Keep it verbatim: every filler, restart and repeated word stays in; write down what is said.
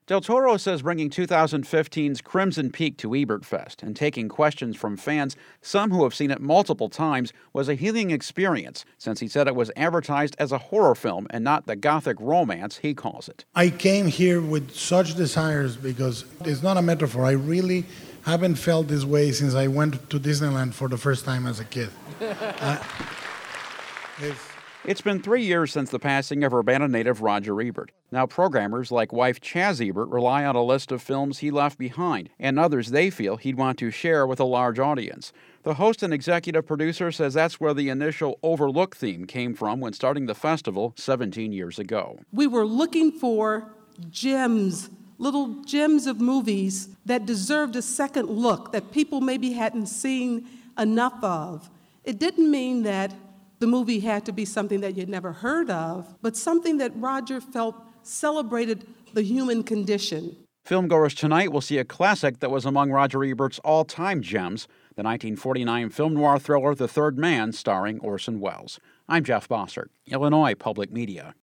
Del Toro says bringing two thousand fifteen's Crimson Peak to Ebertfest and taking questions from fans, some who have seen it multiple times, was a healing experience, since he said it was advertised as a horror film and not the gothic romance he calls it. I came here with such desires because it's not a metaphor. I really haven't felt this way since I went to Disneyland for the first time as a kid. uh, it's, It's been three years since the passing of Urbana native Roger Ebert. Now programmers like wife Chaz Ebert rely on a list of films he left behind and others they feel he'd want to share with a large audience. The host and executive producer says that's where the initial Overlook theme came from when starting the festival seventeen years ago. We were looking for gems, little gems of movies that deserved a second look that people maybe hadn't seen enough of. It didn't mean that the movie had to be something that you'd never heard of, but something that Roger felt celebrated the human condition. Filmgoers tonight will see a classic that was among Roger Ebert's all-time gems, the nineteen forty-nine film noir thriller The Third Man, starring Orson Welles. I'm Jeff Bossert, Illinois Public Media.